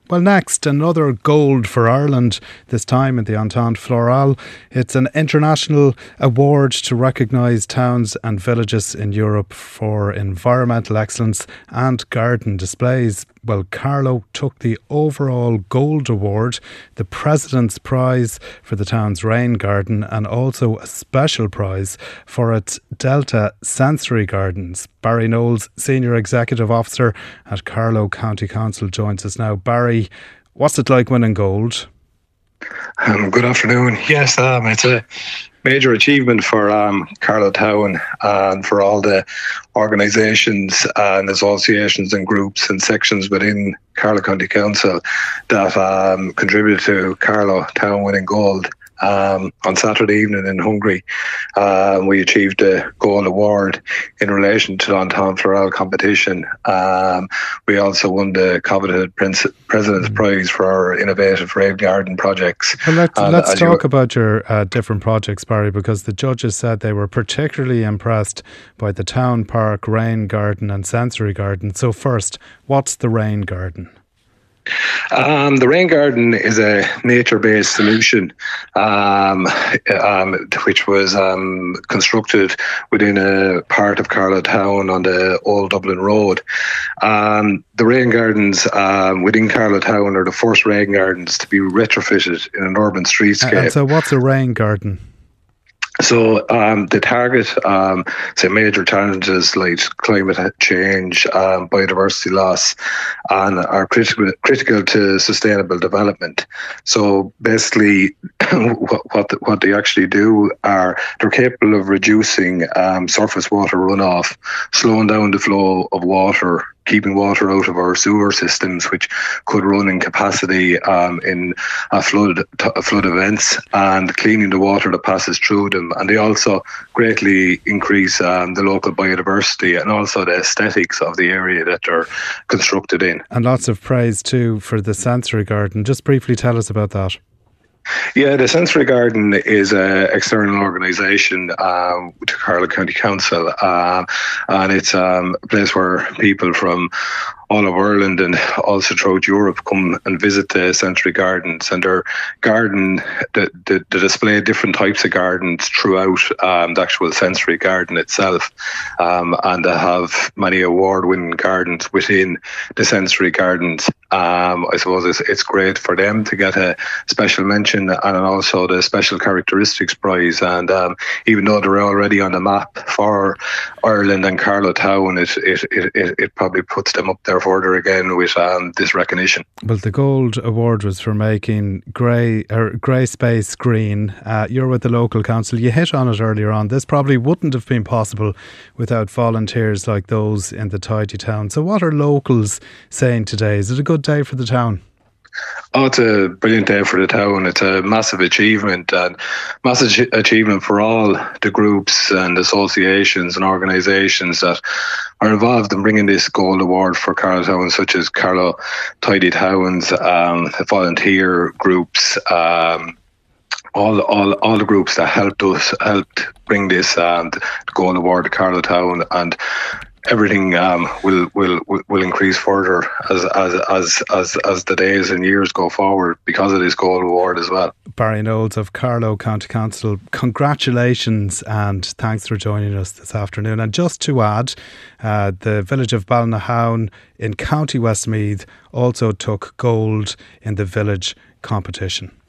Well, next, another gold for Ireland, this time in the Entente Floral. It's an international award to recognise towns and villages in Europe for environmental excellence and garden displays. Well, Carlow took the overall gold award, the President's Prize for the town's rain garden, and also a special prize for its Delta Sensory Gardens. Barry Knowles, Senior Executive Officer at Carlow County Council, joins us now. Barry, what's it like winning gold? Good afternoon. Yes, it's a major achievement for Carlow Town and for all the organisations and associations and groups and sections within Carlow County Council that contributed to Carlow Town winning gold. On Saturday evening in Hungary, we achieved a gold award in relation to the Entente Floral competition. We also won the coveted President's Prize for our innovative rain garden projects. Well, let's talk about your different projects, Barry, because the judges said they were particularly impressed by the Town Park Rain Garden and Sensory Garden. So first, what's the rain garden? The rain garden is a nature-based solution which was constructed within a part of Carlow Town on the Old Dublin Road. The rain gardens within Carlow Town are the first rain gardens to be retrofitted in an urban streetscape. And so what's a rain garden? So they target major challenges like climate change, biodiversity loss, and are critical to sustainable development. So basically, what they actually do are they're capable of reducing surface water runoff, slowing down the flow of water, keeping water out of our sewer systems, which could run in capacity in flood events, and cleaning the water that passes through them. And they also greatly increase the local biodiversity and also the aesthetics of the area that they're constructed in. And lots of praise too for the Sensory Garden. Just briefly tell us about that. Yeah, the Sensory Garden is an external organisation to Carlow County Council, and it's a place where people from all of Ireland and also throughout Europe come and visit the Sensory Gardens. And their garden, they display different types of gardens throughout the actual Sensory Garden itself, and they have many award-winning gardens within the Sensory Gardens. I suppose it's great for them to get a special mention and also the Special Characteristics Prize. And even though they're already on the map for Ireland and Carlow Town, it probably puts them up there further again with this recognition. Well, the Gold Award was for making grey space green. You're with the local council. You hit on it earlier on. This probably wouldn't have been possible without volunteers like those in the tidy town. So what are locals saying today? Is it a good day for the town? Oh, it's a brilliant day for the town. It's a massive achievement for all the groups and associations and organisations that are involved in bringing this gold award for Carlow Town, such as Carlow Tidy Towns, volunteer groups, all the groups that helped bring this gold award to Carlow Town. And everything will increase further as the days and years go forward because of this gold award as well. Barry Knowles of Carlow County Council, congratulations and thanks for joining us this afternoon. And just to add, the village of Ballynahown in County Westmeath also took gold in the village competition.